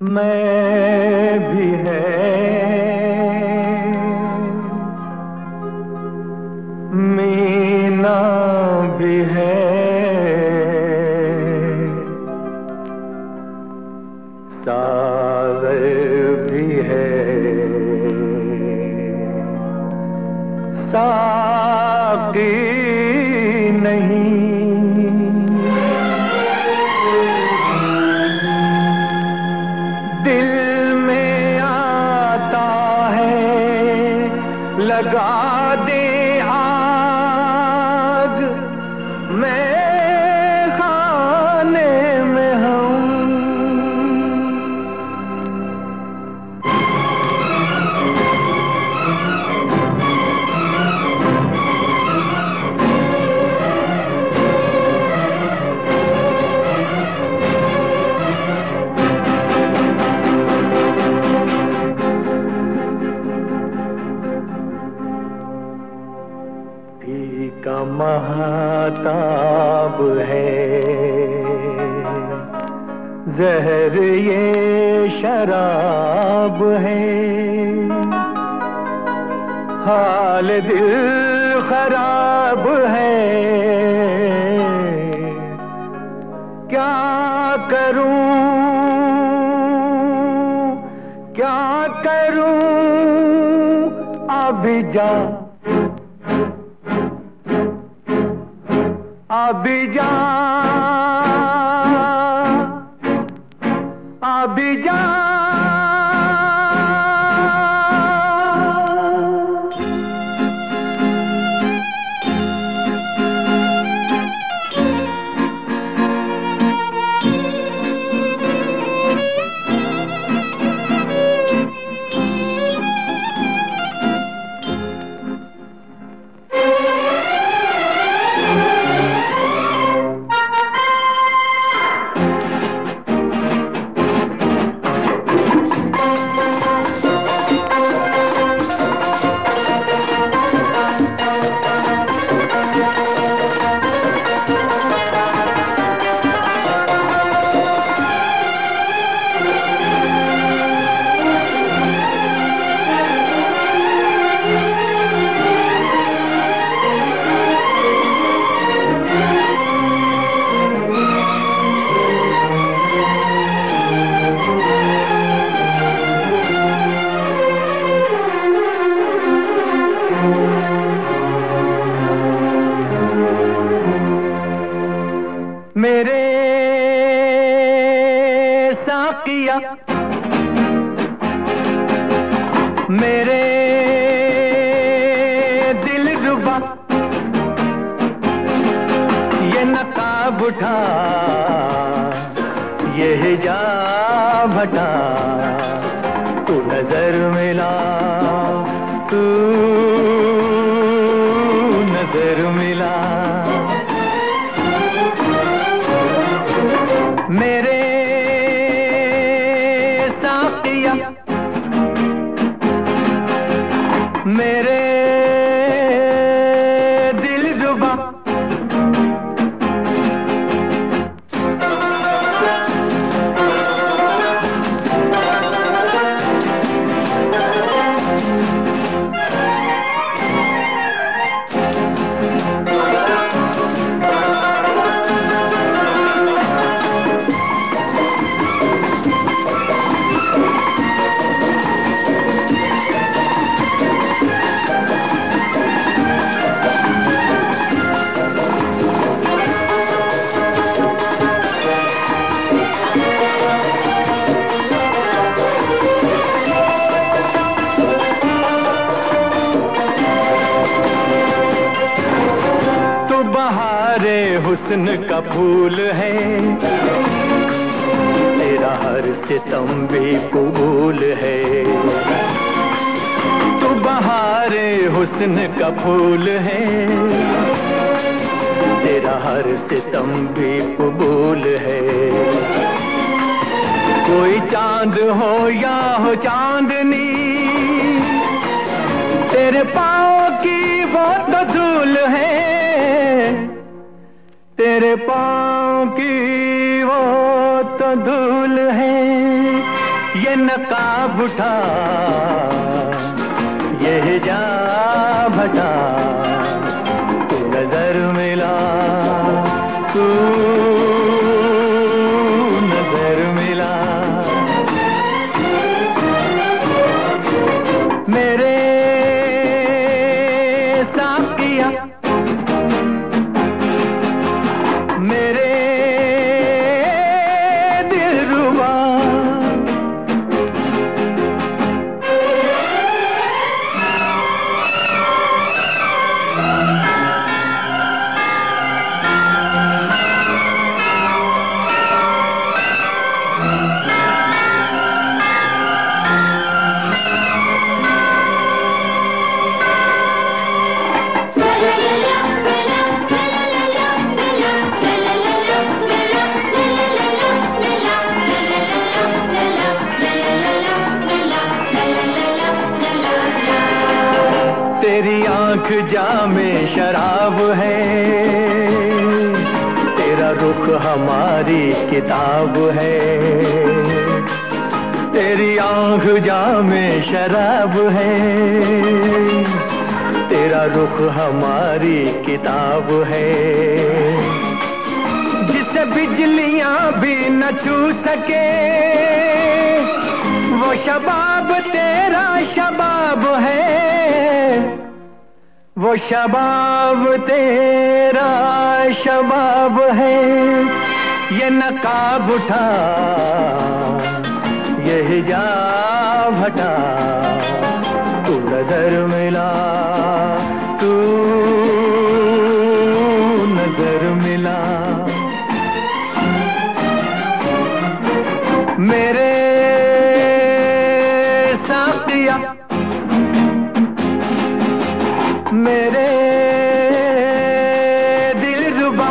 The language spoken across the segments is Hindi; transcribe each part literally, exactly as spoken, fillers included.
मैं भी है, मीना भी है, सागर भी है, साकी नहीं। दिल में आता है लगा दे आग, मैं खाने में हूँ। का महताब है जहर ये शराब है, हाल दिल खराब है, क्या करूं क्या करूं अभी जा अभी जा अभी जा। मेरे साकिया मेरे दिल रुबा, ये नकाब उठा ये हिजाब हटा, तू नजर मिला तू नजर मिला। मेरे साकिया मेरे दिल रुबा, हुस्न का फूल है, तेरा हर सितम भी कबूल है। तू बहारे हुस्न का फूल है, तेरा हर सितम भी कबूल है। कोई चांद हो या हो चांदनी, तेरे पाँव की वो तो धूल है, तेरे पाँव की वो तो धूल है। ये नकाब उठा, ये हिजाब हटा, तू नजर मिला, तू नजर मिला। मेरे साकिया, मेरे दिलरुबा, तेरी आंख जामे शराब है, तेरा रुख हमारी किताब है। तेरी आंख जामे शराब है, तेरा रुख हमारी किताब है। जिसे बिजलियां भी न छू सके, वो शबाब तेरा शबाब है, वो शबाब तेरा शबाब है। ये नकाब उठा, ये हिजाब हटा, तू नजर मिला, तू नजर मिला। मेरे साकिया, मेरे दिलरुबा,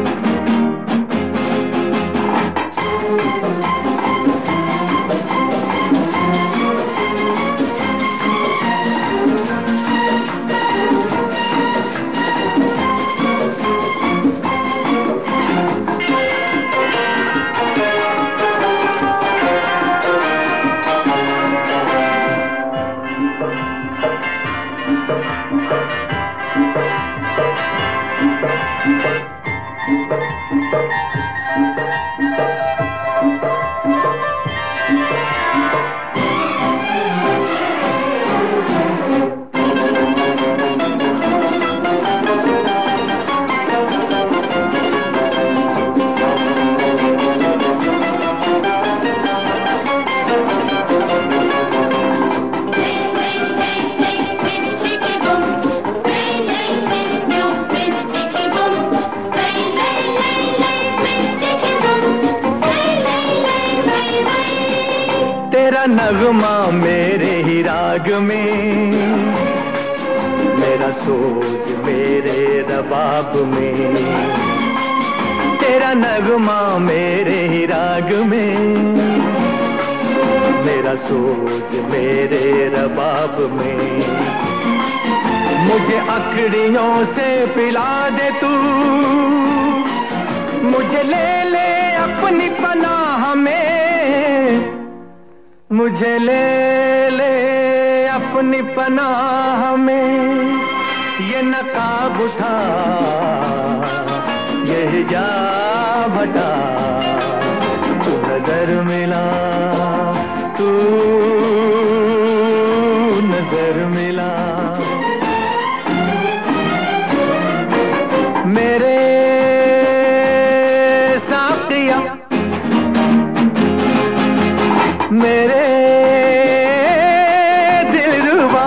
तेरा नगमा मेरे ही राग में, मेरा सोज मेरे रबाब में। तेरा नगमा मेरे ही राग में, मेरा सोज मेरे रबाब में। मुझे अकड़ियों से पिला दे तू, मुझे ले ले अपनी पनाह में, मुझे ले ले अपनी पनाह में। ये नकाब उठा, ये हिजाब हटा, तू नजर मिला, तू नजर मिला। मेरे साकिया, मेरे दिलरुबा,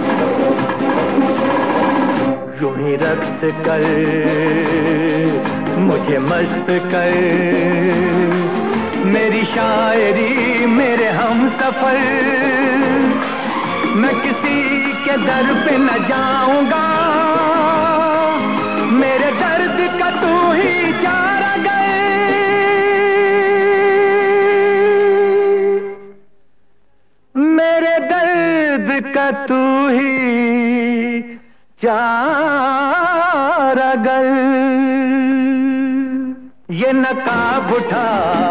रक्स कर मुझे मस्त कर। मेरी शायरी मेरे हम सफर, मैं किसी के दर पे न जाऊंगा, मेरे दर्द का तू ही चारागर। मेरे दर्द का तू ही चारागर। ये नकाब उठा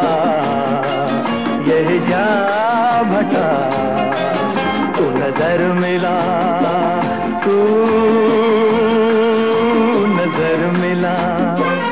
ये हिजाब हटा, तू नजर मिला, तू नजर मिला।